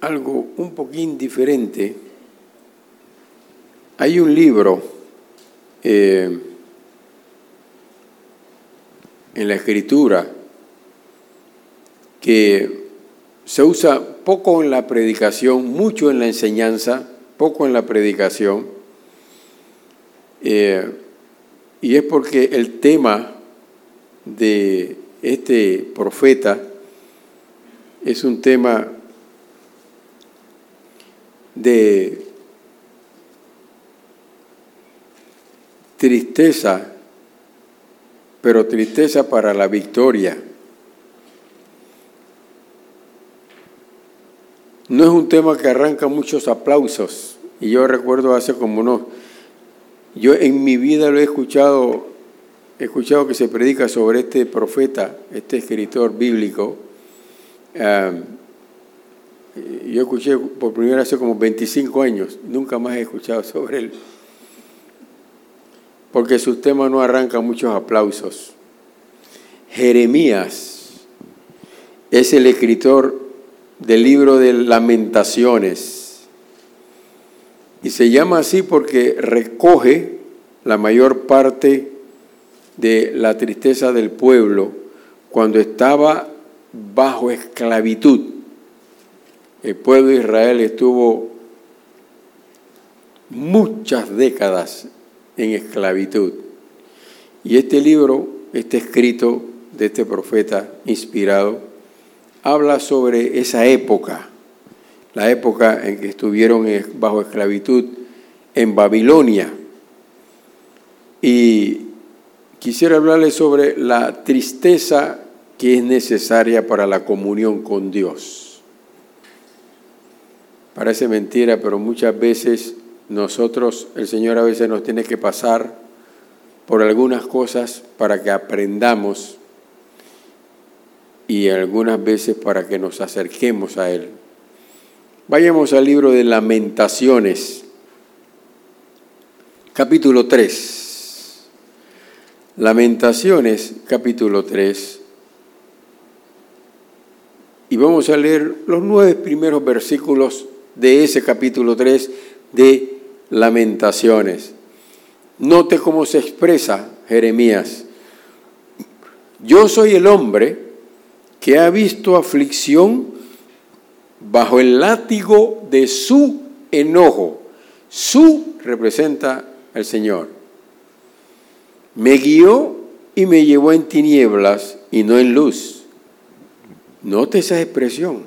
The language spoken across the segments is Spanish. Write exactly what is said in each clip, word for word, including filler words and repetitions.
algo un poquín diferente. Hay un libro eh, en la Escritura que se usa poco en la predicación, mucho en la enseñanza, poco en la predicación, eh, y es porque el tema de este profeta es un tema de tristeza, pero tristeza para la victoria. No es un tema que arranca muchos aplausos, y yo recuerdo hace como unos, yo en mi vida lo he escuchado, he escuchado que se predica sobre este profeta, este escritor bíblico. Uh, yo escuché por primera vez hace como veinticinco años, nunca más he escuchado sobre él, porque sus temas no arrancan muchos aplausos. Jeremías es el escritor del libro de Lamentaciones, y se llama así porque recoge la mayor parte de la tristeza del pueblo cuando estaba bajo esclavitud. El pueblo de Israel estuvo muchas décadas en esclavitud, y este libro, este escrito de este profeta inspirado, habla sobre esa época, la época en que estuvieron bajo esclavitud en Babilonia. Y quisiera hablarles sobre la tristeza que es necesaria para la comunión con Dios. Parece mentira, pero muchas veces nosotros, el Señor a veces nos tiene que pasar por algunas cosas para que aprendamos, y algunas veces para que nos acerquemos a Él. Vayamos al libro de Lamentaciones, capítulo tres. Lamentaciones, capítulo tres. Y vamos a leer los nueve primeros versículos de ese capítulo tres de Lamentaciones. Note cómo se expresa Jeremías. Yo soy el hombre que ha visto aflicción bajo el látigo de su enojo. Su representa al Señor. Me guió y me llevó en tinieblas y no en luz. Note esa expresión.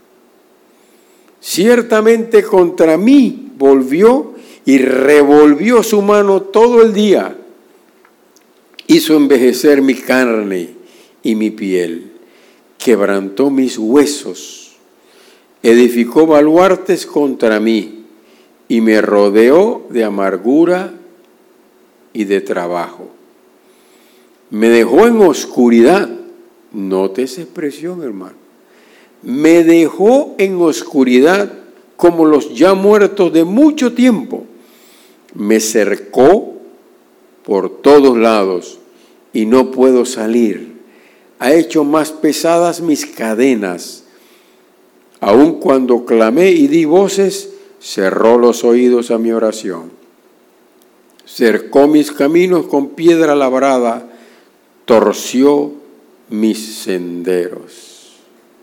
Ciertamente contra mí volvió y revolvió su mano todo el día. Hizo envejecer mi carne y mi piel. Quebrantó mis huesos, edificó baluartes contra mí y me rodeó de amargura y de trabajo. Me dejó en oscuridad. Note esa expresión, hermano. Me dejó en oscuridad como los ya muertos de mucho tiempo. Me cercó por todos lados y no puedo salir. Ha hecho más pesadas mis cadenas. Aun cuando clamé y di voces, cerró los oídos a mi oración. Cercó mis caminos con piedra labrada, torció mis senderos.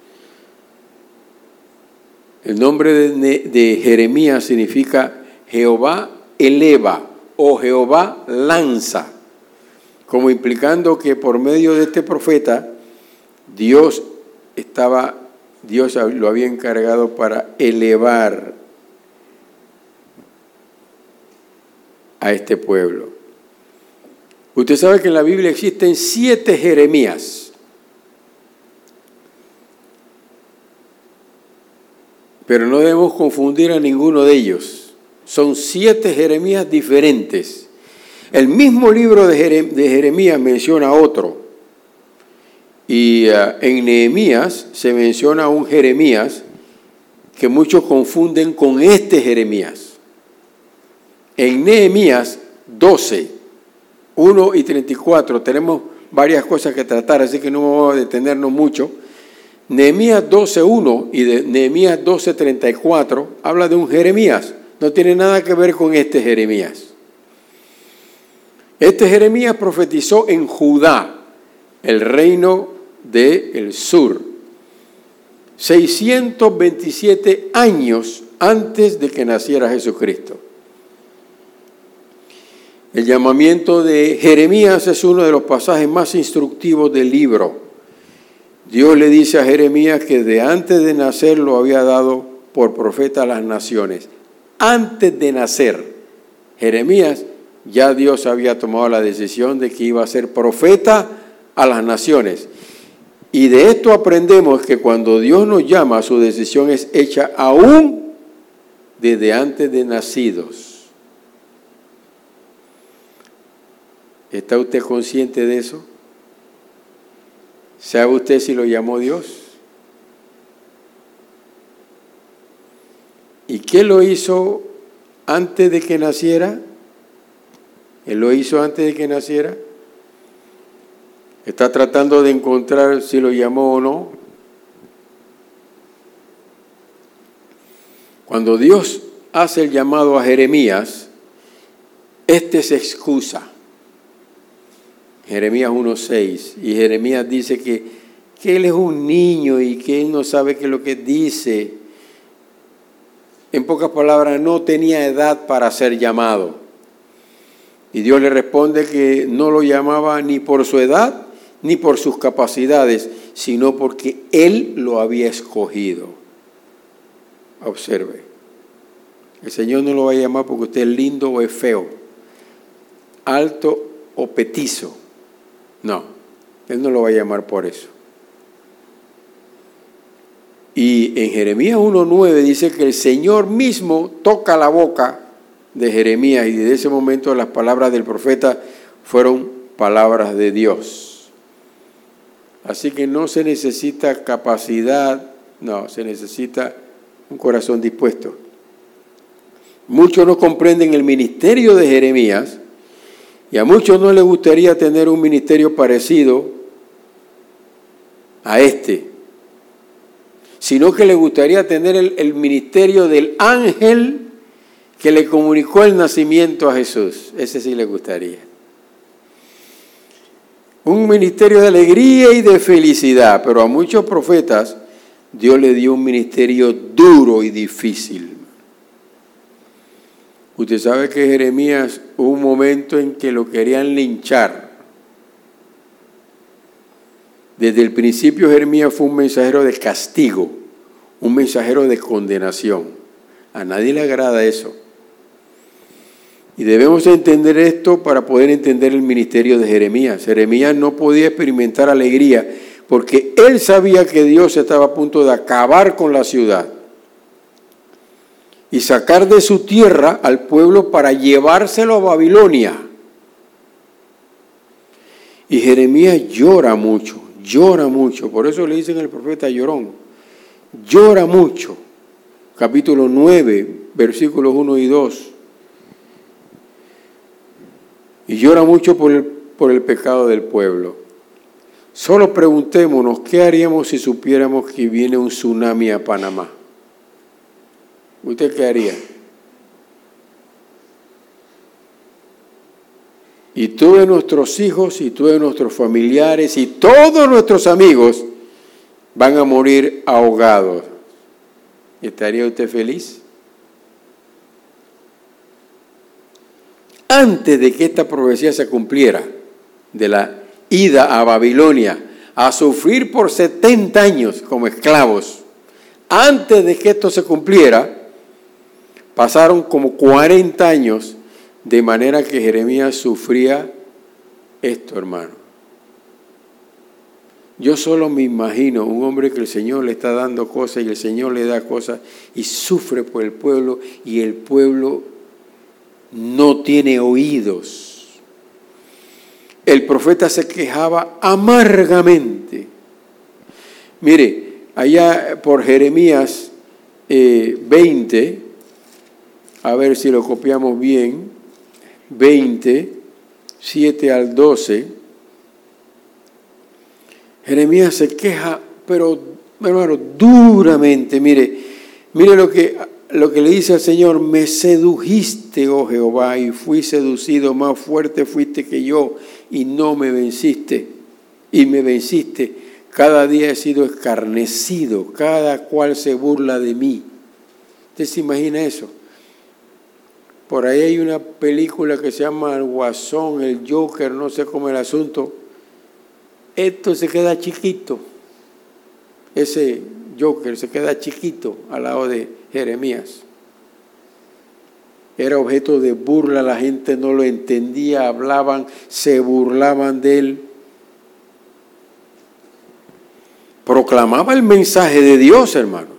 El nombre de, de Jeremías significa Jehová eleva o Jehová lanza, como implicando que por medio de este profeta Dios estaba, Dios lo había encargado para elevar a este pueblo. Usted sabe que en la Biblia existen siete Jeremías, pero no debemos confundir a ninguno de ellos. Son siete Jeremías diferentes. El mismo libro de Jeremías menciona otro. Y uh, en Nehemías se menciona un Jeremías que muchos confunden con este Jeremías. En Nehemías doce, uno y treinta y cuatro tenemos varias cosas que tratar, así que no vamos a detenernos mucho. Nehemías doce uno y de Nehemías doce treinta y cuatro habla de un Jeremías. No tiene nada que ver con este Jeremías. Este Jeremías profetizó en Judá, el reino del sur, seiscientos veintisiete años antes de que naciera Jesucristo. El llamamiento de Jeremías es uno de los pasajes más instructivos del libro. Dios le dice a Jeremías que de antes de nacer lo había dado por profeta a las naciones. Antes de nacer, Jeremías, ya Dios había tomado la decisión de que iba a ser profeta a las naciones. Y de esto aprendemos que cuando Dios nos llama, su decisión es hecha aún desde antes de nacidos. ¿Está usted consciente de eso? ¿Sabe usted si lo llamó Dios? ¿Y qué lo hizo antes de que naciera? Él lo hizo antes de que naciera. Está tratando de encontrar si lo llamó o no. Cuando Dios hace el llamado a Jeremías, este se excusa. Jeremías uno seis, y Jeremías dice que, que él es un niño y que él no sabe qué es lo que dice. En pocas palabras, no tenía edad para ser llamado. Y Dios le responde que no lo llamaba ni por su edad ni por sus capacidades, sino porque Él lo había escogido. Observe, el Señor no lo va a llamar porque usted es lindo o es feo, alto o petizo. No, Él no lo va a llamar por eso. Y en Jeremías uno nueve dice que el Señor mismo toca la boca de Jeremías y desde ese momento las palabras del profeta fueron palabras de Dios. Así que no se necesita capacidad, no, se necesita un corazón dispuesto. Muchos no comprenden el ministerio de Jeremías y a muchos no les gustaría tener un ministerio parecido a este, sino que les gustaría tener el, el ministerio del ángel que le comunicó el nacimiento a Jesús. Ese sí les gustaría. Un ministerio de alegría y de felicidad, pero a muchos profetas Dios le dio un ministerio duro y difícil. Usted sabe que Jeremías hubo un momento en que lo querían linchar. Desde el principio Jeremías fue un mensajero de castigo, un mensajero de condenación. A nadie le agrada eso. Y debemos entender esto para poder entender el ministerio de Jeremías. Jeremías no podía experimentar alegría porque él sabía que Dios estaba a punto de acabar con la ciudad y sacar de su tierra al pueblo para llevárselo a Babilonia. Y Jeremías llora mucho, llora mucho. Por eso le dicen al profeta llorón. Llora mucho. Capítulo nueve, versículos uno y dos. Y llora mucho por el, por el pecado del pueblo. Solo preguntémonos, ¿qué haríamos si supiéramos que viene un tsunami a Panamá? ¿Usted qué haría? Y todos nuestros hijos y todos nuestros familiares y todos nuestros amigos van a morir ahogados. ¿Estaría usted feliz? Antes de que esta profecía se cumpliera, de la ida a Babilonia, a sufrir por setenta años como esclavos, antes de que esto se cumpliera, pasaron como cuarenta años, de manera que Jeremías sufría esto, hermano. Yo solo me imagino un hombre que el Señor le está dando cosas y el Señor le da cosas y sufre por el pueblo y el pueblo no tiene oídos. El profeta se quejaba amargamente. Mire, allá por Jeremías eh, veinte, a ver si lo copiamos bien, veinte, siete al doce, Jeremías se queja, pero hermano, duramente. Mire, mire lo que, lo que le dice al Señor: me sedujiste, oh Jehová, y fui seducido, más fuerte fuiste que yo, y no me venciste, y me venciste. Cada día he sido escarnecido, cada cual se burla de mí. ¿Usted se imagina eso? Por ahí hay una película que se llama El Guasón, el Joker, no sé cómo es el asunto. Esto se queda chiquito. Ese Joker se queda chiquito al lado de Jeremías. Era objeto de burla, la gente no lo entendía, hablaban, se burlaban de él. Proclamaba el mensaje de Dios, hermanos.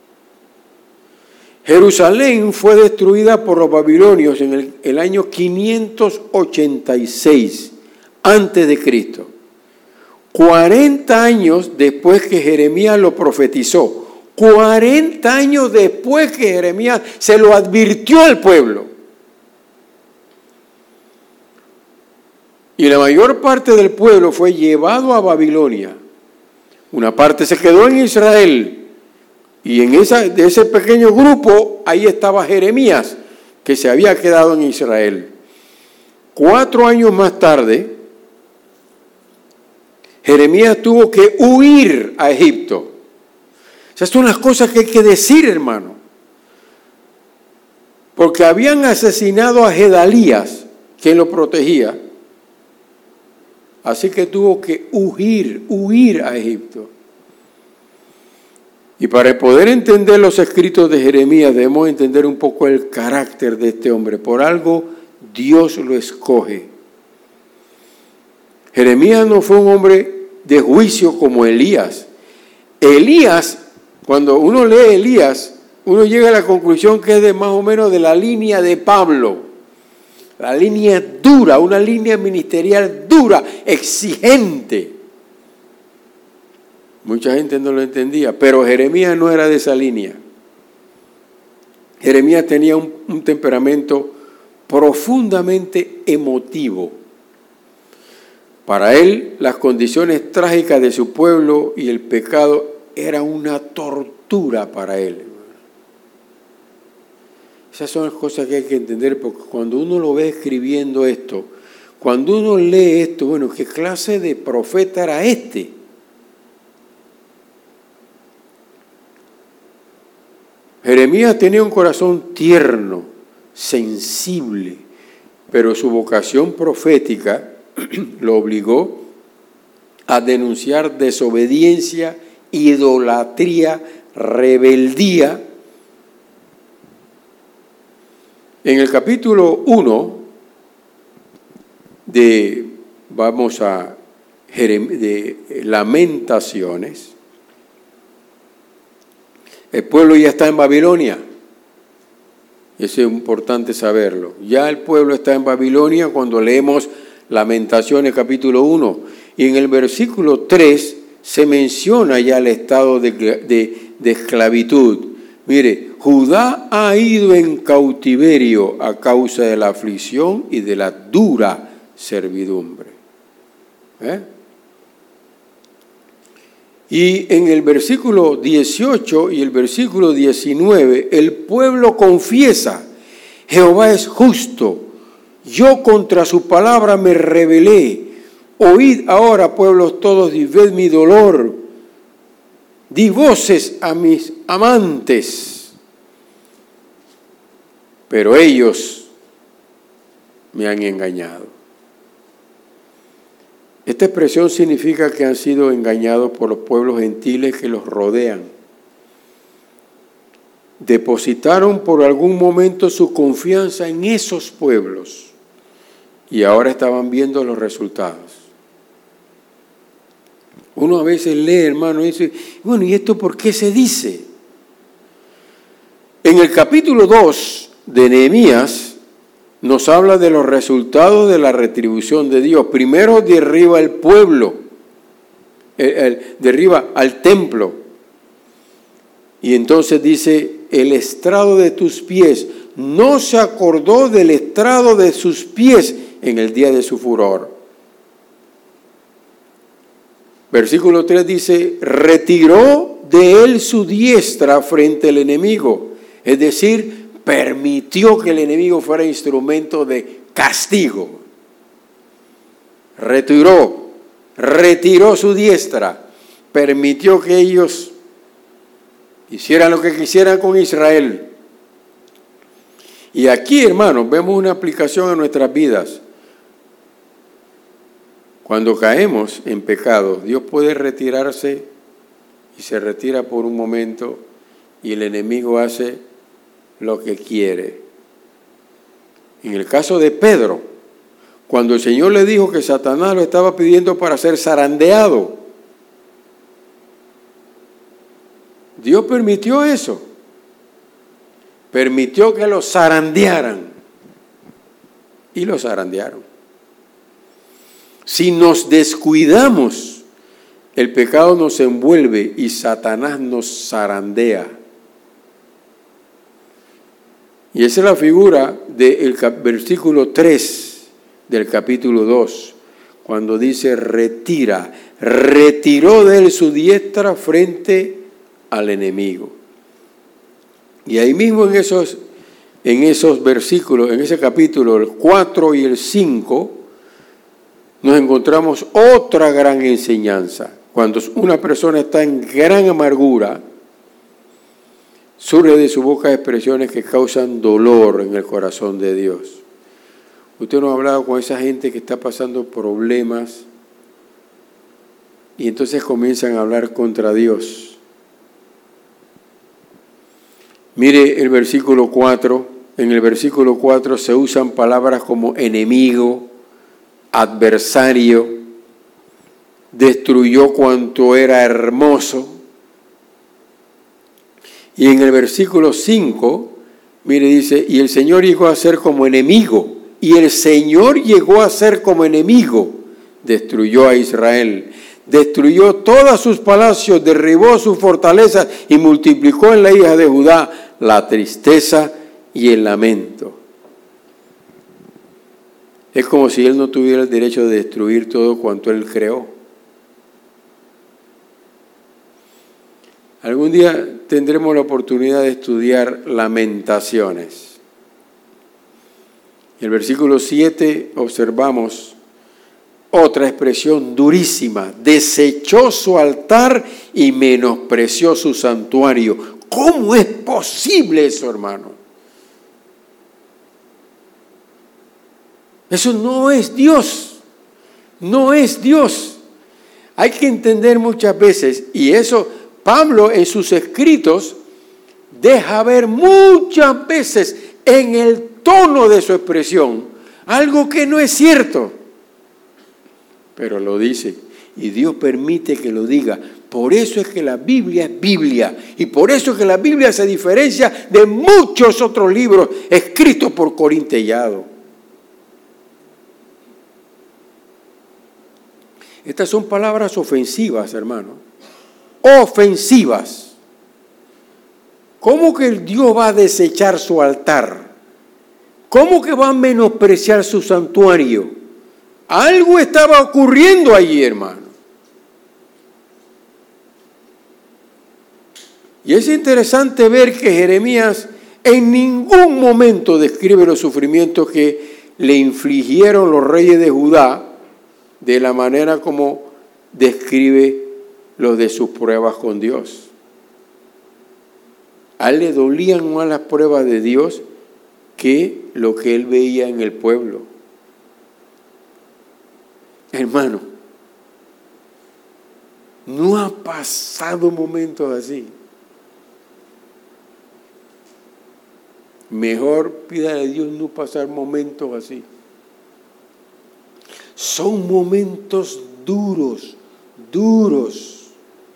Jerusalén fue destruida por los babilonios en el, el año quinientos ochenta y seis antes de Cristo. cuarenta años después que Jeremías lo profetizó. cuarenta años después que Jeremías se lo advirtió al pueblo. Y la mayor parte del pueblo fue llevado a Babilonia. Una parte se quedó en Israel. Y en esa, de ese pequeño grupo, ahí estaba Jeremías, que se había quedado en Israel. Cuatro años más tarde, Jeremías tuvo que huir a Egipto. Esas son las cosas que hay que decir, hermano. Porque habían asesinado a Gedalías, quien lo protegía. Así que tuvo que huir, huir a Egipto. Y para poder entender los escritos de Jeremías, debemos entender un poco el carácter de este hombre. Por algo Dios lo escoge. Jeremías no fue un hombre de juicio como Elías. Elías, cuando uno lee Elías, uno llega a la conclusión que es de más o menos de la línea de Pablo. La línea dura, una línea ministerial dura, exigente. Mucha gente no lo entendía, pero Jeremías no era de esa línea. Jeremías tenía un, un temperamento profundamente emotivo. Para él, las condiciones trágicas de su pueblo y el pecado eran una tortura para él. Esas son las cosas que hay que entender, porque cuando uno lo ve escribiendo esto, cuando uno lee esto, bueno, ¿qué clase de profeta era este? Jeremías tenía un corazón tierno, sensible, pero su vocación profética lo obligó a denunciar desobediencia, idolatría, rebeldía. En el capítulo uno de, vamos a, de Lamentaciones, el pueblo ya está en Babilonia. Eso es importante saberlo. Ya el pueblo está en Babilonia cuando leemos Lamentaciones capítulo uno. Y en el versículo tres se menciona ya el estado de, de, de esclavitud. Mire, Judá ha ido en cautiverio a causa de la aflicción y de la dura servidumbre. ¿Eh? Y en el versículo dieciocho y el versículo diecinueve, el pueblo confiesa: Jehová es justo, yo contra su palabra me rebelé. Oíd ahora, pueblos todos, y ved mi dolor. Di voces a mis amantes. Pero ellos me han engañado. Esta expresión significa que han sido engañados por los pueblos gentiles que los rodean. Depositaron por algún momento su confianza en esos pueblos y ahora estaban viendo los resultados. Uno a veces lee, hermano, y dice, bueno, ¿y esto por qué se dice? En el capítulo dos de Nehemías nos habla de los resultados de la retribución de Dios. Primero derriba el pueblo, el, el, derriba al templo. Y entonces dice, el estrado de tus pies, no se acordó del estrado de sus pies en el día de su furor. Versículo tres dice, retiró de él su diestra frente al enemigo. Es decir, permitió que el enemigo fuera instrumento de castigo. Retiró, retiró su diestra, permitió que ellos hicieran lo que quisieran con Israel. Y aquí, hermanos, vemos una aplicación a nuestras vidas. Cuando caemos en pecado, Dios puede retirarse y se retira por un momento y el enemigo hace lo que quiere. En el caso de Pedro, cuando el Señor le dijo que Satanás lo estaba pidiendo para ser zarandeado, Dios permitió eso. Permitió que lo zarandearan. Y lo zarandearon. Si nos descuidamos, el pecado nos envuelve y Satanás nos zarandea. Y esa es la figura del versículo tres del capítulo dos, cuando dice retira, retiró de él su diestra frente al enemigo. Y ahí mismo en esos, en esos versículos, en ese capítulo, el cuatro y el cinco, nos encontramos otra gran enseñanza. Cuando una persona está en gran amargura, surge de su boca expresiones que causan dolor en el corazón de Dios. Usted no ha hablado con esa gente que está pasando problemas y entonces comienzan a hablar contra Dios. Mire el versículo cuatro. En el versículo cuatro se usan palabras como enemigo, adversario, destruyó cuanto era hermoso. Y en el versículo cinco, mire, dice, y el Señor llegó a ser como enemigo, y el Señor llegó a ser como enemigo, destruyó a Israel, destruyó todos sus palacios, derribó sus fortalezas y multiplicó en la hija de Judá la tristeza y el lamento. Es como si él no tuviera el derecho de destruir todo cuanto él creó. Algún día tendremos la oportunidad de estudiar Lamentaciones. En el versículo siete observamos otra expresión durísima: desechó su altar y menospreció su santuario. ¿Cómo es posible eso, hermano? Eso no es Dios, no es Dios. Hay que entender muchas veces, y eso Pablo en sus escritos deja ver muchas veces en el tono de su expresión algo que no es cierto, pero lo dice, y Dios permite que lo diga. Por eso es que la Biblia es Biblia, y por eso es que la Biblia se diferencia de muchos otros libros escritos por Corintellado. Estas son palabras ofensivas, hermano, ofensivas. ¿Cómo que el Dios va a desechar su altar? ¿Cómo que va a menospreciar su santuario? Algo estaba ocurriendo allí, hermano. Y es interesante ver que Jeremías en ningún momento describe los sufrimientos que le infligieron los reyes de Judá de la manera como describe los de sus pruebas con Dios. A él le dolían más las pruebas de Dios que lo que él veía en el pueblo. Hermano, no ha pasado momentos así. Mejor pídale a Dios no pasar momentos así. Son momentos duros, duros.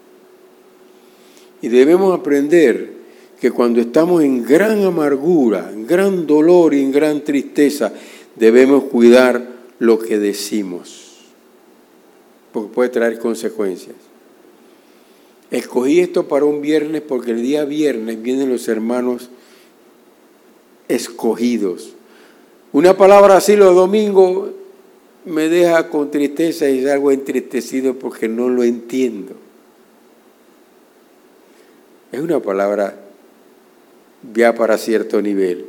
Y debemos aprender que cuando estamos en gran amargura, en gran dolor y en gran tristeza, debemos cuidar lo que decimos, porque puede traer consecuencias. Escogí esto para un viernes porque el día viernes vienen los hermanos escogidos. Una palabra así los domingos me deja con tristeza y salgo entristecido porque no lo entiendo. Es una palabra ya para cierto nivel.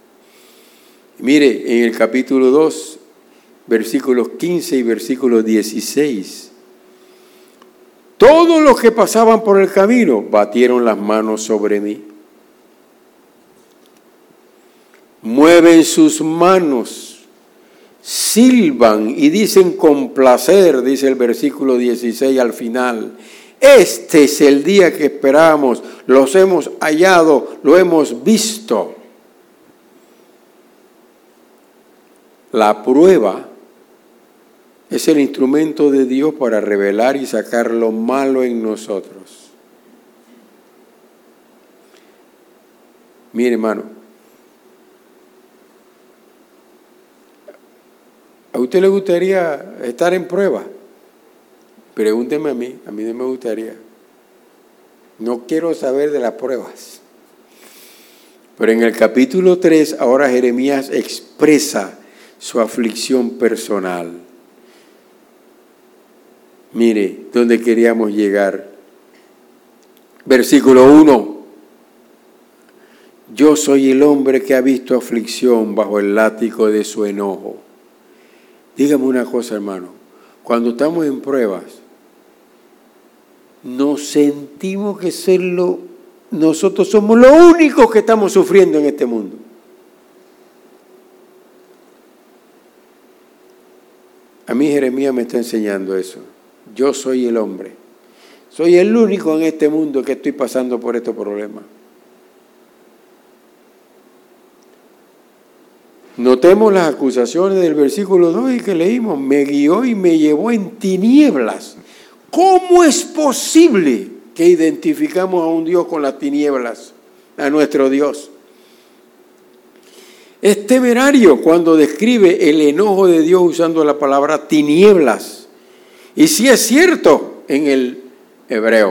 Mire, en el capítulo dos, versículos quince y versículos dieciséis, todos los que pasaban por el camino batieron las manos sobre mí. Mueven sus manos, silban y dicen con placer, dice el versículo dieciséis al final, este es el día que esperábamos, los hemos hallado, lo hemos visto. La prueba es el instrumento de Dios para revelar y sacar lo malo en nosotros. Mire, hermano, ¿a usted le gustaría estar en prueba? Pregúnteme a mí, a mí no me gustaría. No quiero saber de las pruebas. Pero en el capítulo tres, ahora Jeremías expresa su aflicción personal. Mire, ¿dónde queríamos llegar? Versículo uno. Yo soy el hombre que ha visto aflicción bajo el látigo de su enojo. Dígame una cosa, hermano. Cuando estamos en pruebas, nos sentimos que ser lo, nosotros somos los únicos que estamos sufriendo en este mundo. A mí Jeremías me está enseñando eso. Yo soy el hombre. Soy el único en este mundo que estoy pasando por estos problemas. Notemos las acusaciones del versículo dos y que leímos. Me guió y me llevó en tinieblas. ¿Cómo es posible que identificamos a un Dios con las tinieblas? A nuestro Dios. Es temerario cuando describe el enojo de Dios usando la palabra tinieblas. Y sí es cierto en el hebreo.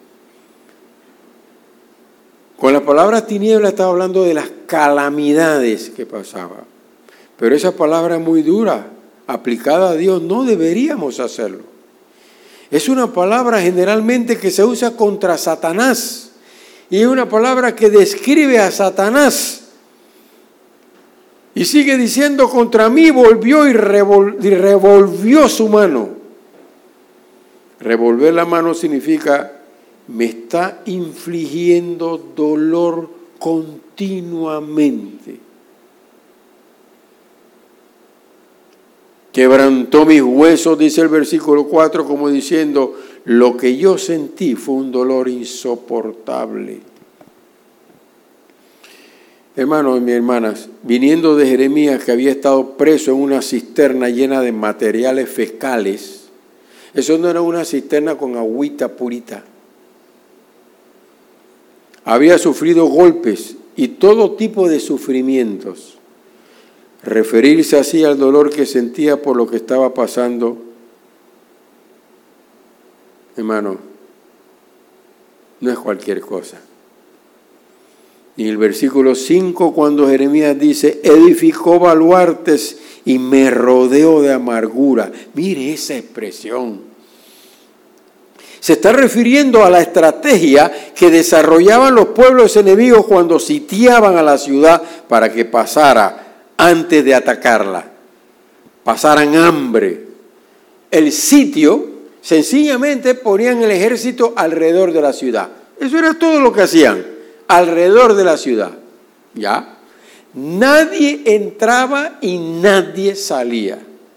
Con la palabra tinieblas estaba hablando de las calamidades que pasaban. Pero esa palabra es muy dura. Aplicada a Dios no deberíamos hacerlo. Es una palabra generalmente que se usa contra Satanás. Y es una palabra que describe a Satanás. Y sigue diciendo, contra mí volvió y, revol- y revolvió su mano. Revolver la mano significa, me está infligiendo dolor continuamente. Quebrantó mis huesos, dice el versículo cuatro, como diciendo, lo que yo sentí fue un dolor insoportable. Hermanos y mis hermanas, viniendo de Jeremías, que había estado preso en una cisterna llena de materiales fecales, eso no era una cisterna con agüita purita. Había sufrido golpes y todo tipo de sufrimientos. Referirse así al dolor que sentía por lo que estaba pasando, hermano, no es cualquier cosa. Y el versículo cinco, cuando Jeremías dice, edificó baluartes y me rodeó de amargura. Mire esa expresión. Se está refiriendo a la estrategia que desarrollaban los pueblos enemigos cuando sitiaban a la ciudad para que pasara antes de atacarla. Pasaran hambre. El sitio, sencillamente ponían el ejército alrededor de la ciudad. Eso era todo lo que hacían, alrededor de la ciudad. ¿Ya? Nadie entraba y nadie salía.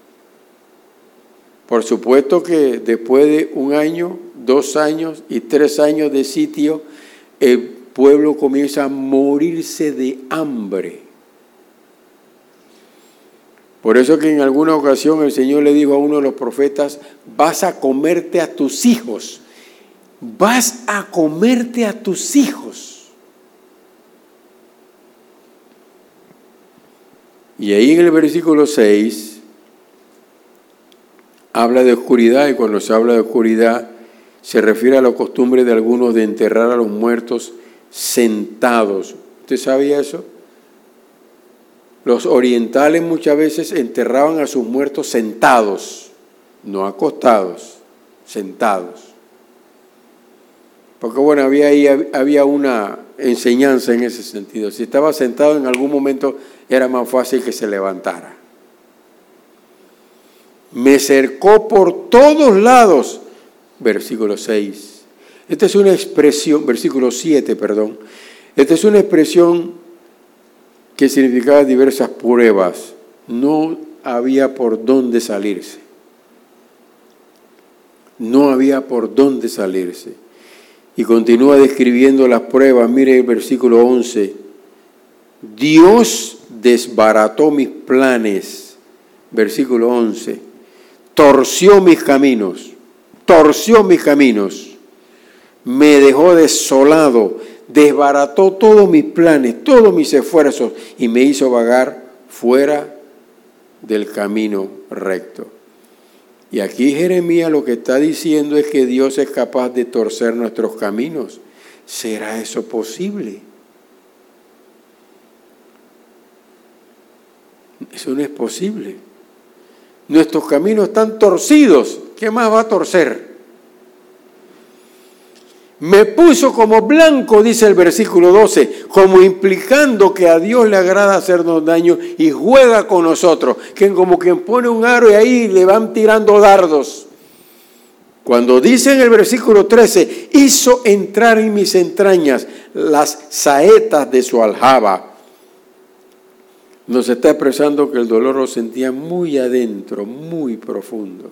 Por supuesto que después de un año, dos años y tres años de sitio, el pueblo comienza a morirse de hambre. Por eso que en alguna ocasión el Señor le dijo a uno de los profetas, vas a comerte a tus hijos, vas a comerte a tus hijos. Y ahí en el versículo seis, habla de oscuridad, y cuando se habla de oscuridad, se refiere a la costumbre de algunos de enterrar a los muertos sentados. ¿Usted sabía eso? Los orientales muchas veces enterraban a sus muertos sentados, no acostados, sentados. Porque bueno, había ahí había una enseñanza en ese sentido. Si estaba sentado en algún momento era más fácil que se levantara. Me cercó por todos lados. Versículo seis. Esta es una expresión, versículo siete, perdón. Esta es una expresión que significaba diversas pruebas. No había por dónde salirse. No había por dónde salirse. Y continúa describiendo las pruebas. Mire el versículo once. Dios desbarató mis planes. Versículo once. Torció mis caminos. Torció mis caminos. Me dejó desolado. Desbarató todos mis planes, todos mis esfuerzos y me hizo vagar fuera del camino recto. Y aquí Jeremías lo que está diciendo es que Dios es capaz de torcer nuestros caminos. ¿Será eso posible? Eso no es posible. Nuestros caminos están torcidos. ¿Qué más va a torcer? Me puso como blanco, dice el versículo doce, como implicando que a Dios le agrada hacernos daño y juega con nosotros, que como quien pone un aro y ahí le van tirando dardos. Cuando dice en el versículo trece, hizo entrar en mis entrañas las saetas de su aljaba. Nos está expresando que el dolor lo sentía muy adentro, muy profundo.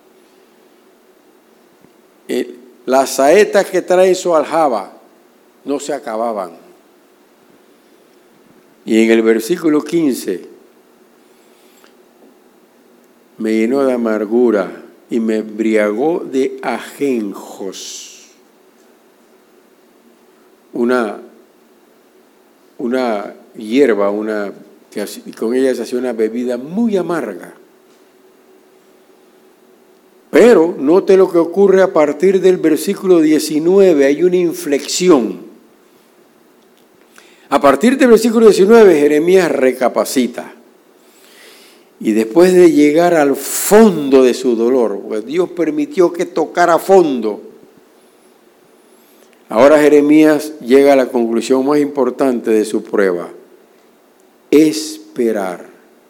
El, Las saetas que trae su aljaba no se acababan. Y en el versículo quince, me llenó de amargura y me embriagó de ajenjos. Una, una hierba, una, que con ella se hacía una bebida muy amarga. Pero note lo que ocurre a partir del versículo diecinueve, hay una inflexión. A partir del versículo diecinueve, Jeremías recapacita. Y después de llegar al fondo de su dolor, pues Dios permitió que tocara fondo. Ahora Jeremías llega a la conclusión más importante de su prueba: esperar.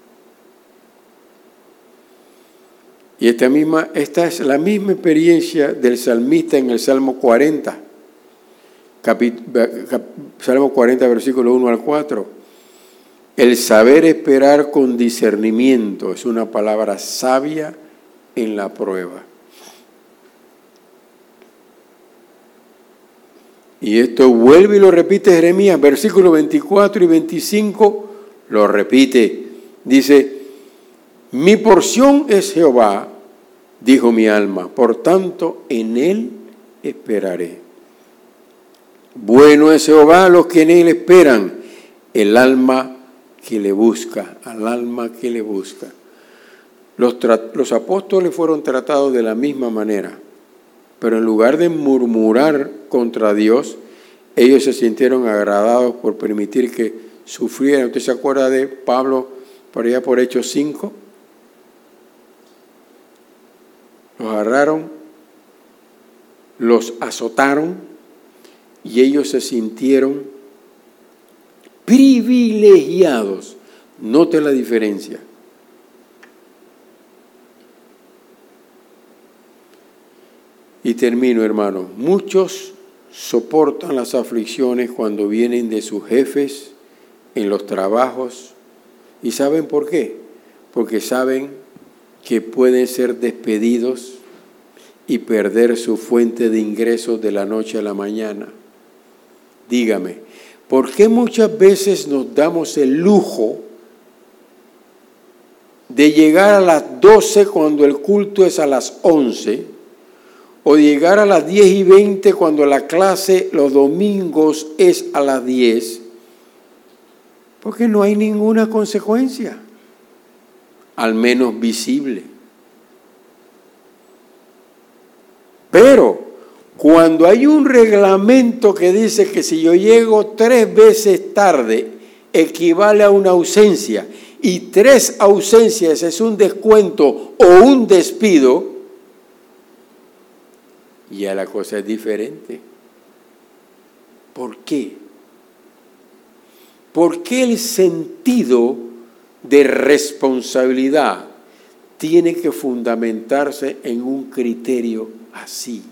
Y esta, misma, esta es la misma experiencia del salmista en el Salmo cuarenta, capit, cap, Salmo cuarenta, versículo uno al cuatro. El saber esperar con discernimiento es una palabra sabia en la prueba. Y esto vuelve y lo repite Jeremías, versículos veinticuatro y veinticinco, lo repite. Dice, mi porción es Jehová, dijo mi alma, por tanto en él esperaré. Bueno es Jehová a los que en él esperan, el alma que le busca, al alma que le busca. Los, los apóstoles fueron tratados de la misma manera, pero en lugar de murmurar contra Dios, ellos se sintieron agradados por permitir que sufrieran. ¿Usted se acuerda de Pablo por allá por Hechos cinco? Los agarraron, los azotaron y ellos se sintieron privilegiados. Note la diferencia. Y termino, hermano. Muchos soportan las aflicciones cuando vienen de sus jefes en los trabajos. ¿Y saben por qué? Porque saben que pueden ser despedidos y perder su fuente de ingresos de la noche a la mañana. Dígame, ¿por qué muchas veces nos damos el lujo de llegar a las doce cuando el culto es a las once, o de llegar a las diez y veinte cuando la clase los domingos es a las diez? Porque no hay ninguna consecuencia, al menos visible. Pero cuando hay un reglamento que dice que si yo llego tres veces tarde equivale a una ausencia, y tres ausencias es un descuento o un despido, ya la cosa es diferente. ¿Por qué? ¿Por qué el sentido de responsabilidad tiene que fundamentarse en un criterio así?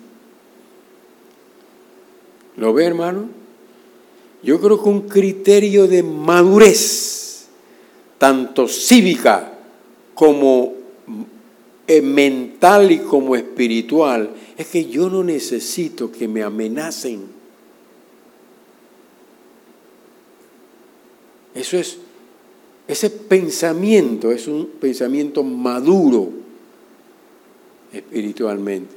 ¿Lo ve, hermano? Yo creo que un criterio de madurez, tanto cívica como mental y como espiritual, es que yo no necesito que me amenacen. Eso es, ese pensamiento es un pensamiento maduro espiritualmente.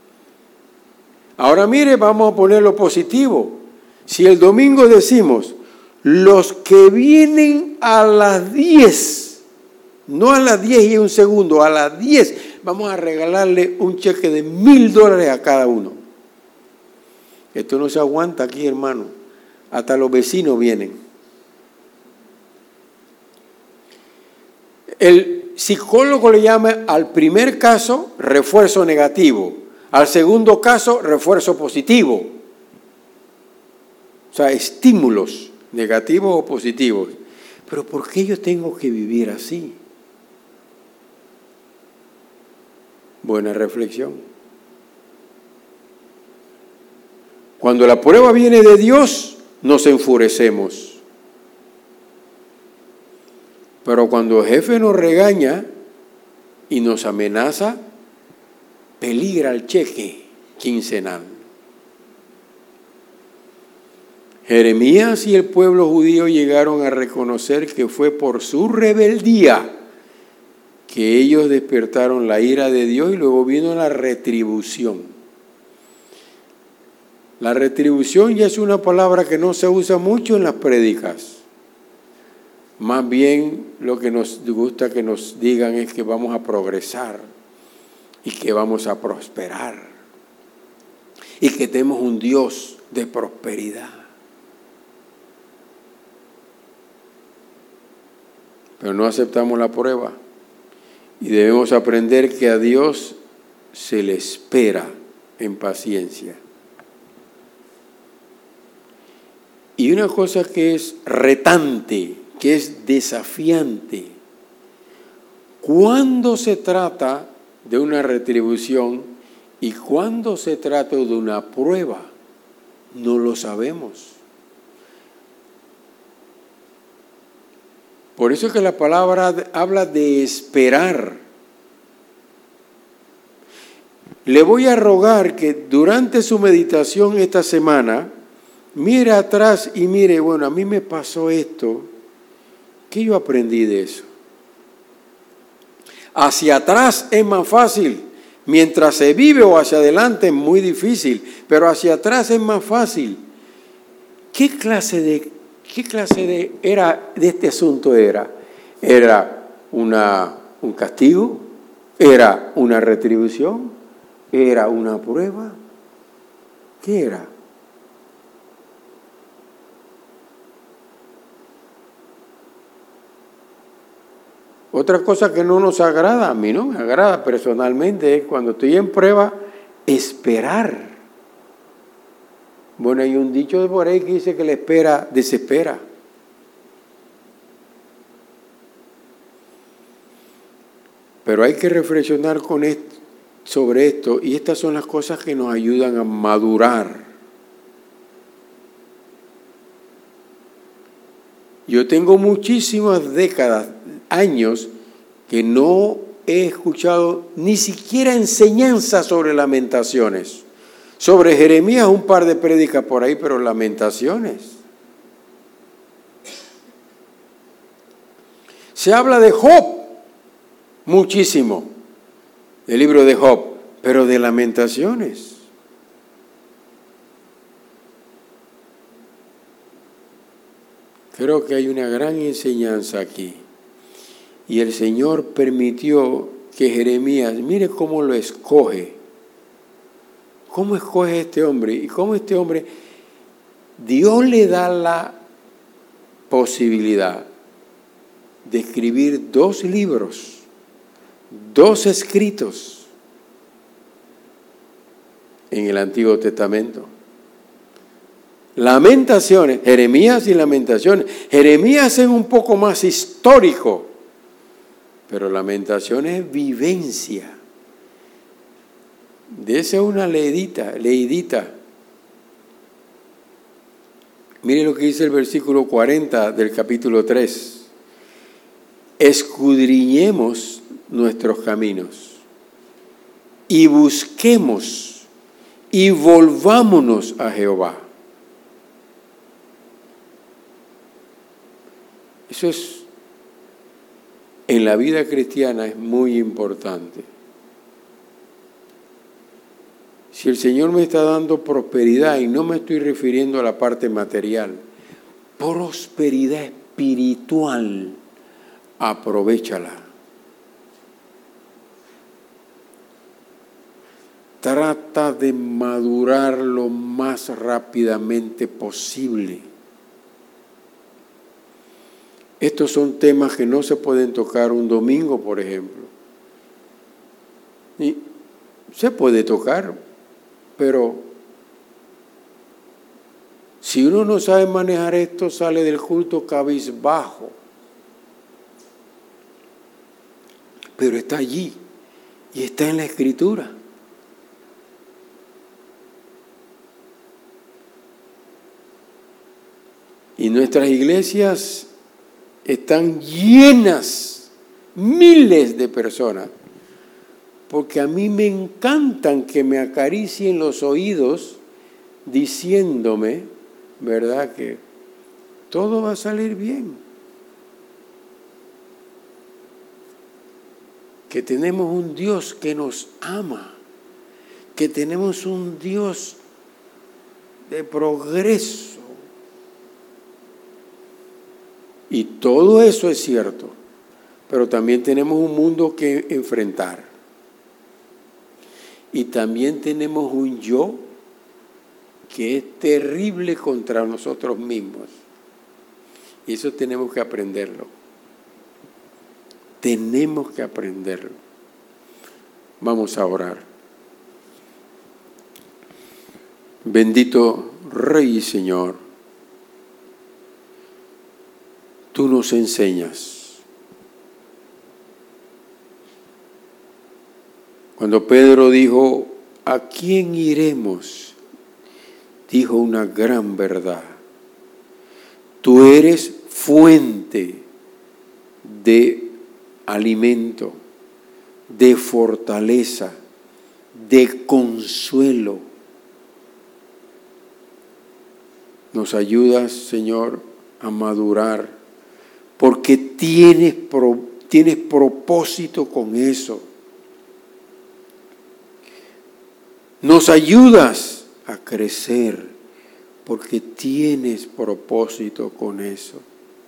Ahora mire, vamos a poner lo positivo. Si el domingo decimos, los que vienen a las diez, no a las diez y un segundo, a las diez, vamos a regalarle un cheque de mil dólares a cada uno. Esto no se aguanta aquí, hermano. Hasta los vecinos vienen. El psicólogo le llama al primer caso refuerzo negativo, al segundo caso refuerzo positivo. O sea, estímulos negativos o positivos. Pero ¿por qué yo tengo que vivir así? Buena reflexión. Cuando la prueba viene de Dios, nos enfurecemos. Pero cuando el jefe nos regaña y nos amenaza, peligra el cheque quincenal. Jeremías y el pueblo judío llegaron a reconocer que fue por su rebeldía que ellos despertaron la ira de Dios y luego vino la retribución. La retribución ya es una palabra que no se usa mucho en las prédicas. Más bien lo que nos gusta que nos digan es que vamos a progresar y que vamos a prosperar y que tenemos un Dios de prosperidad. Pero no aceptamos la prueba y debemos aprender que a Dios se le espera en paciencia. Y una cosa que es retante, que es desafiante, cuando se trata de una retribución y cuando se trata de una prueba, no lo sabemos. Por eso es que la palabra habla de esperar. Le voy a rogar que durante su meditación esta semana, mire atrás y mire, bueno, a mí me pasó esto. ¿Qué yo aprendí de eso? Hacia atrás es más fácil. Mientras se vive o hacia adelante es muy difícil, pero hacia atrás es más fácil. ¿Qué clase de, qué clase de, era, de este asunto era? ¿Era una, un castigo? ¿Era una retribución? ¿Era una prueba? ¿Qué era? Otra cosa que no nos agrada, a mí no me agrada personalmente, es cuando estoy en prueba, esperar. Bueno, hay un dicho de por ahí que dice que la espera desespera. Pero hay que reflexionar con esto, sobre esto, y estas son las cosas que nos ayudan a madurar. Yo tengo muchísimas décadas, años, que no he escuchado ni siquiera enseñanza sobre Lamentaciones. Sobre Jeremías un par de prédicas por ahí, pero Lamentaciones. Se habla de Job muchísimo, del libro de Job, pero de Lamentaciones. Creo que hay una gran enseñanza aquí. Y el Señor permitió que Jeremías, mire cómo lo escoge. ¿Cómo escoge este hombre? Y cómo este hombre, Dios le da la posibilidad de escribir dos libros, dos escritos en el Antiguo Testamento. Lamentaciones, Jeremías y Lamentaciones. Jeremías es un poco más histórico, pero Lamentaciones es vivencia. De esa una leidita, leidita. Mire lo que dice el versículo cuarenta del capítulo tres. Escudriñemos nuestros caminos y busquemos y volvámonos a Jehová. Eso es, en la vida cristiana es muy importante. Si el Señor me está dando prosperidad, y no me estoy refiriendo a la parte material, prosperidad espiritual, aprovéchala. Trata de madurar lo más rápidamente posible. Estos son temas que no se pueden tocar un domingo, por ejemplo. Y se puede tocar, pero si uno no sabe manejar esto, sale del culto cabizbajo. Pero está allí y está en la Escritura. Y nuestras iglesias están llenas, miles de personas, porque a mí me encantan que me acaricien los oídos diciéndome, ¿verdad?, que todo va a salir bien, que tenemos un Dios que nos ama, que tenemos un Dios de progreso. Y todo eso es cierto, pero también tenemos un mundo que enfrentar. Y también tenemos un yo que es terrible contra nosotros mismos. Y eso tenemos que aprenderlo. Tenemos que aprenderlo. Vamos a orar. Bendito Rey y Señor, tú nos enseñas. Cuando Pedro dijo, ¿a quién iremos?, dijo una gran verdad. Tú eres fuente de alimento, de fortaleza, de consuelo. Nos ayudas, Señor, a madurar, porque tienes, pro, tienes propósito con eso. Nos ayudas a crecer, porque tienes propósito con eso.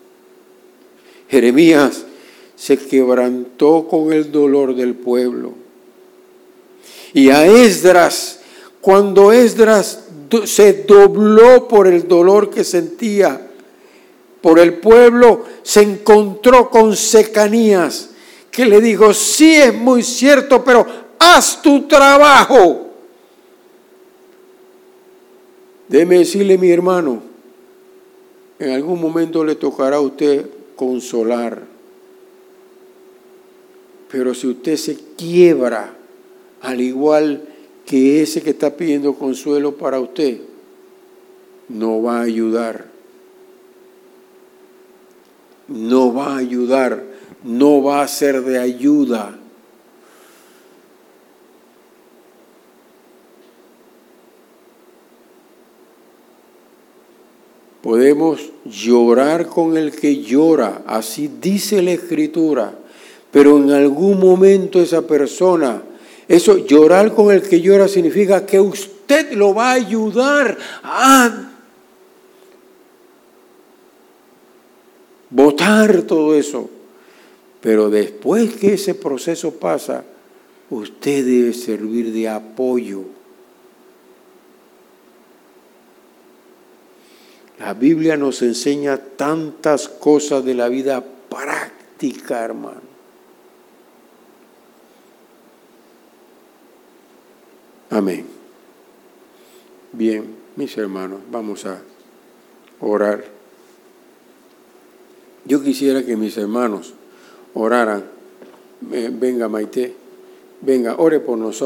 Jeremías se quebrantó con el dolor del pueblo. Y a Esdras, cuando Esdras se dobló por el dolor que sentía por el pueblo, se encontró con Secanías, que le dijo, sí, es muy cierto, pero haz tu trabajo. Déjeme decirle, mi hermano, en algún momento le tocará a usted consolar, pero si usted se quiebra, al igual que ese que está pidiendo consuelo para usted, no va a ayudar. No va a ayudar, no va a ser de ayuda. Podemos llorar con el que llora, así dice la Escritura, pero en algún momento esa persona, eso, llorar con el que llora significa que usted lo va a ayudar a botar todo eso. Pero después que ese proceso pasa, usted debe servir de apoyo. La Biblia nos enseña tantas cosas de la vida práctica, hermano. Amén. Bien, mis hermanos, vamos a orar. Yo quisiera que mis hermanos oraran. Eh, venga, Maite, venga, ore por nosotros.